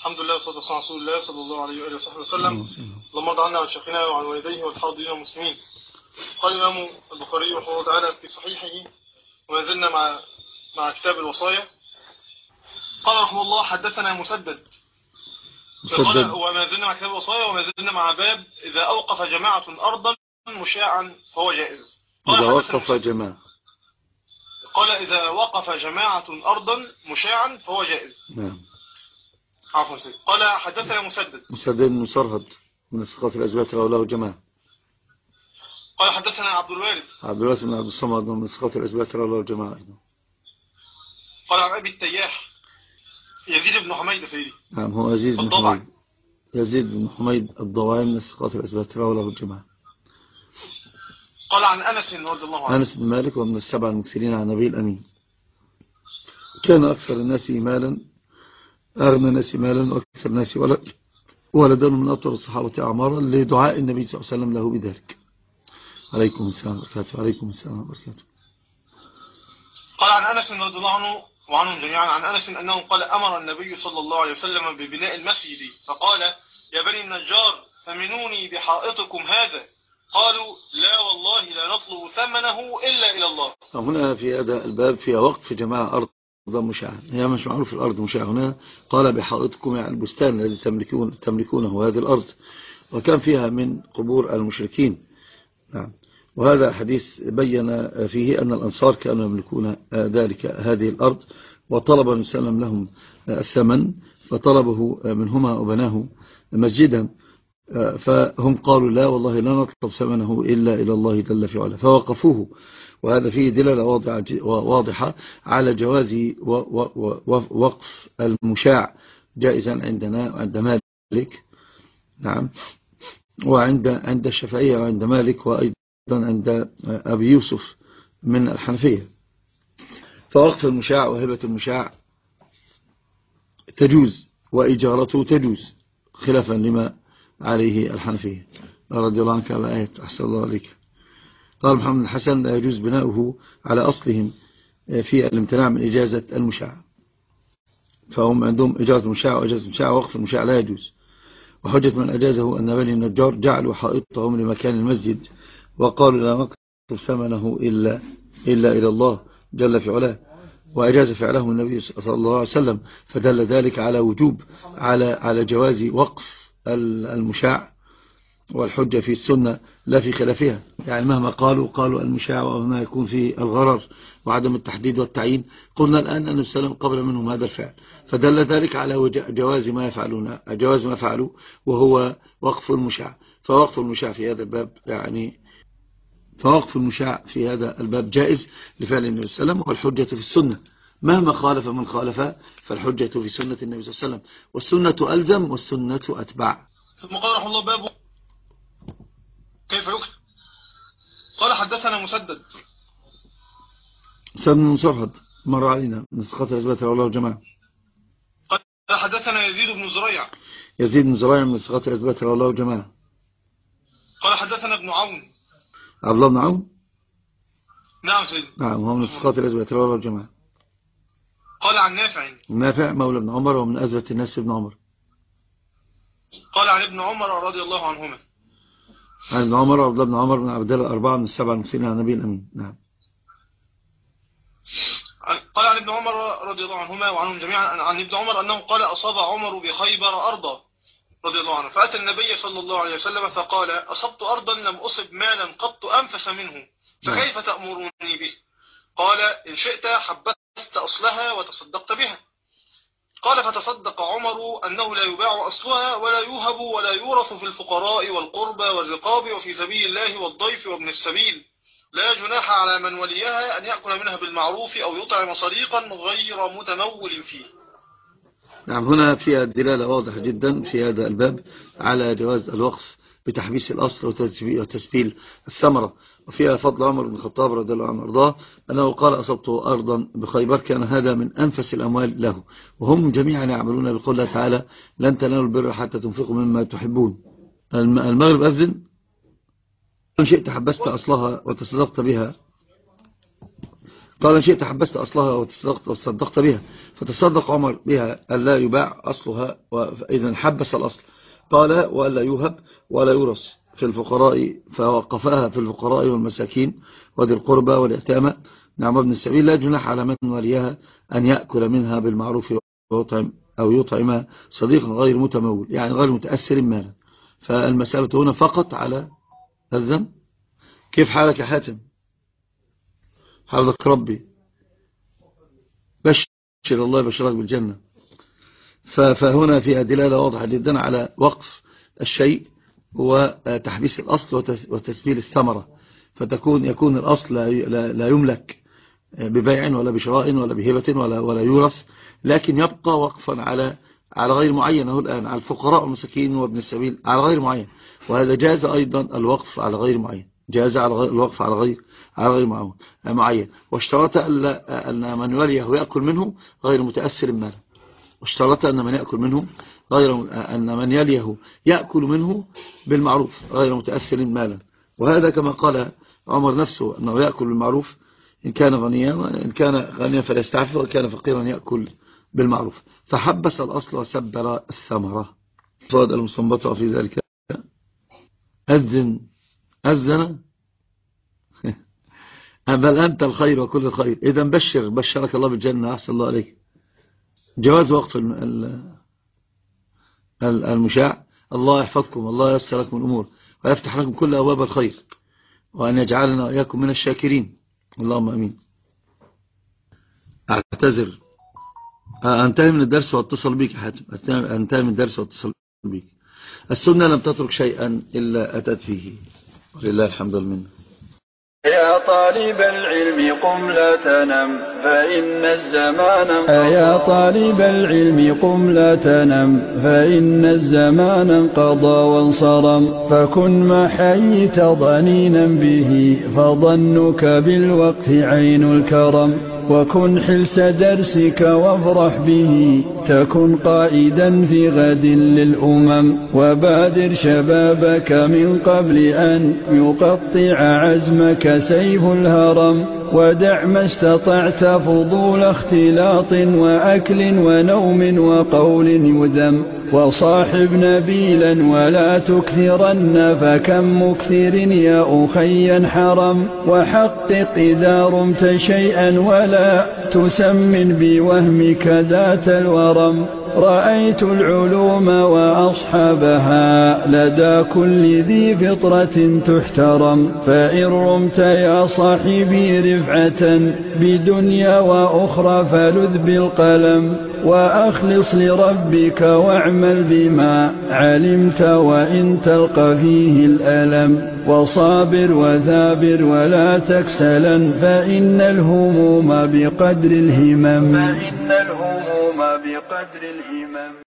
الحمد لله والصلاة والسلام على رسول الله صلى الله عليه وآله وصحبه وسلم. اللهم ارض عنا عن شيخنا وعن والديه والحاضرين والمسلمين. قال الإمام البخاري رحمه الله تعالى في صحيحه، وما زلنا مع كتاب الوصايا. قال رحمه الله: حدثنا مسدد. قال وما زلنا مع كتاب الوصايا، وما زلنا مع باب إذا أوقف جماعة أرضا مشاعا فهو جائز. إذا وقف جماعة، قال إذا وقف جماعة أرضا مشاعا فهو جائز. نعم. عفوا سيد. قال حدثنا مسدد مسرهد من الثقات الأزواج له جماعة. قال حدثنا عبد الوارث بن عبد الصمد من الثقات الأزواج له جماعة. قال عن أبي التياح يزيد بن حميد سيدي. نعم، هو يزيد بن حميد الضواعي من الثقات الأزواج له جماعة. قال عن أنس رضي الله عنه. أنس بن مالك ومن السبع المكثرين عن نبي الأمين، كان أكثر الناس مالا، أغنى الناس مالا وأكثر الناس ولدا، من أطول الصحابة أعمارا، لدعاء النبي صلى الله عليه وسلم له بذلك. عليكم السلام وبركاته. عليكم السلام وبركاته. قال عن أنس رضي الله عنه وعنهم جميعا عن أنس أنه قال: أمر النبي صلى الله عليه وسلم ببناء المسجد، فقال: يا بني النجار ثمنوني بحائطكم هذا. قالوا: لا والله لا نطلب ثمنه إلا إلى الله. هنا في هذا الباب فيها وقف جماعة أرض مشاعة، هي مش معروف الأرض مشاعة. هنا قال بحائطكم، يعني البستان الذي تملكونه هذه الأرض، وكان فيها من قبور المشركين. نعم. وهذا الحديث بين فيه أن الأنصار كانوا يملكون هذه الأرض، وطلب النبي صلى الله عليه وسلم لهم الثمن، فطلبه منهما وبناه مسجدا، فهم قالوا: لا والله لا نطلب ثمنه إلا إلى الله جل في علاه، فوقفوه. وهذا فيه دلالة واضحة على جواز وقف المشاع جائزا عندنا وعند مالك، نعم، وعند الشافعية وعند مالك، وأيضا عند أبي يوسف من الحنفية. فوقف المشاع وهبة المشاع تجوز، وإجارته تجوز، خلافا لما عليه الحنفية رضي الله عنك على آية. أحسن الله عليك. قال محمد الحسن: لا يجوز بناؤه على أصلهم في الامتناع من إجازة المشاع، فهم عندهم إجازة المشاع وإجازة المشاع، ووقف المشاع لا يجوز. وحجة من أجازه أن بني النجار جعلوا حائطهم لمكان المسجد، وقالوا: لا نطلب ثمنه إلا إلى الله جل في علاه، وأجاز فعله النبي صلى الله عليه وسلم، فدل ذلك على وجوب على جواز وقف المشاع، والحجة في السنة لا في خلافها. يعني مهما قالوا المشاع وما يكون فيه الغرر وعدم التحديد والتعيين، قلنا الآن أن النبي صلى الله عليه وسلم قبل منهم هذا الفعل، فدل ذلك على جواز ما فعلوا، وهو وقف المشاع. فوقف المشاع في هذا الباب في هذا الباب جائز لفعل النبي صلى الله عليه وسلم، والحجة في السنة. مهما خالف من خالف، فالحجة في سنة النبي صلى الله عليه وسلم، والسنة ألزم والسنة أتبع. ثم قال رحمه الله: باب كيف يكتب. قال حدثنا مسدد مسرهد مر علينا من ثقات الأزواج الله جماعة. قال حدثنا يزيد بن زريع من ثقات الأزواج الله جماعة. قال حدثنا ابن عون، عبد الله بن عون. نعم سيدي. نعم، هو من ثقات الأزواج الله جماعة. قال عن نافع مولى ابن عمر، ومن أزوة الناس ابن عمر. قال عن ابن عمر رضي الله عنهما. عن ابن عمر وعبد الله بن عمر من عبد الله الأربعة من السبع المكثرين عن النبي الأمين. نعم. قال عن ابن عمر رضي الله عنهما وعنهم جميعا عن ابن عمر أنه قال: أصاب عمر بخيبر أرضا رضي الله عنه، فأتى النبي صلى الله عليه وسلم فقال: أصبت أرضا لم أصب مالا قط أنفس منه، فكيف تأمروني به؟ قال: إن شئت حبست أصلها وتصدقت بها. قال: فتصدق عمر أنه لا يباع أصلها ولا يوهب ولا يورث في الفقراء والقربى والرقاب وفي سبيل الله والضيف وابن السبيل، لا جناح على من وليها أن يأكل منها بالمعروف أو يطعم صديقا غير متمول فيه. نعم، هنا فيها دلالة واضحة جدا في هذا الباب على جواز الوقف بتحبيس الأصل وتسبيل الثمرة، وفيها فضل عمر بن الخطاب رضي الله عنه وارضاه أنه قال: أصبت أرضا بخيبر، كان هذا من أنفس الأموال له. وهم جميعا يعملون بقول الله تعالى: لن تنالوا البر حتى تنفقوا مما تحبون. المغرب أذن، إن شئت حبست أصلها وتصدقت بها. قال إن شئت حبست أصلها وتصدقت بها، فتصدق عمر بها ألا يباع أصلها، إذن حبس الأصل. قال وألا يوهب ولا يورث في الفقراء، فوقفها في الفقراء والمساكين وذي القربى واليتامى نعم ابن السبيل، لا جناح على من وليها أن يأكل منها بالمعروف ويطعم أو يطعم صديقا غير متمول، يعني غير متأثر مالا. فالمسألة هنا فقط على الذنب. كيف حالك يا حاتم؟ حولك ربي، بشر الله بشرك بالجنة. فهنا فيها دلالة واضحة جدا على وقف الشيء وتحبيس الأصل وتسبيل الثمرة، يكون الأصل لا يملك ببيع ولا بشراء ولا بهبة ولا يورث، لكن يبقى وقفا على غير معين. هو الآن على الفقراء والمساكين وابن السبيل على غير معين، وهذا جاز أيضا الوقف على غير معين، جاز الوقف على غير معين. واشترط أن من وليه يأكل منه غير متأثر مالا، واشترط أن من يأكل منه أن من يليه يأكل منه بالمعروف غير متأثر مالا. وهذا كما قال عمر نفسه أنه يأكل بالمعروف إن كان غنيا فليستعفف، وإن كان فقيرا يأكل بالمعروف. فحبس الأصل وسبر الثمرة. فواد المستنبطة في ذلك أذن بل أنت الخير وكل الخير. إذا بشرك الله بالجنة. أحسن الله عليك. جواز وقف المشاع. الله يحفظكم، الله ييسر لكم الأمور ويفتح لكم كل أبواب الخير، وأن يجعلنا وإياكم من الشاكرين، اللهم أمين. أعتذر أنتهي من الدرس واتصل بك يا حاتم، أنتهي من الدرس واتصل بك. السنة لم تترك شيئا إلا أتت فيه، ولله الحمد والمنة. يا طالب العلم قم لا تنم فإن الزمان يا طالب العلم قم لا تنم فإن الزمان انقضى وانصرم، فكن ما حييت ضنينا به فظنك بالوقت عين الكرم، وكن حلس درسك وافرح به تكن قائدا في غد للأمم، وبادر شبابك من قبل أن يقطع عزمك سيف الهرم، ودع ما استطعت فضول اختلاط وأكل ونوم وقول يذم، وصاحب نبيلا ولا تكثرن فكم مكثر يا أخي حرم، وحقق إذا رمت شيئا ولا تسمن بوهمك ذات الورم، رأيت العلوم وأصحابها لدى كل ذي فطرة تحترم، فإن رمت يا صاحبي رفعة بدنيا وأخرى فلذ بالقلم، وأخلص لربك واعمل بما علمت وإن تلقى فيه الألم، وصابر وثابر ولا تكسلا فإن الهموم بقدر الهمم.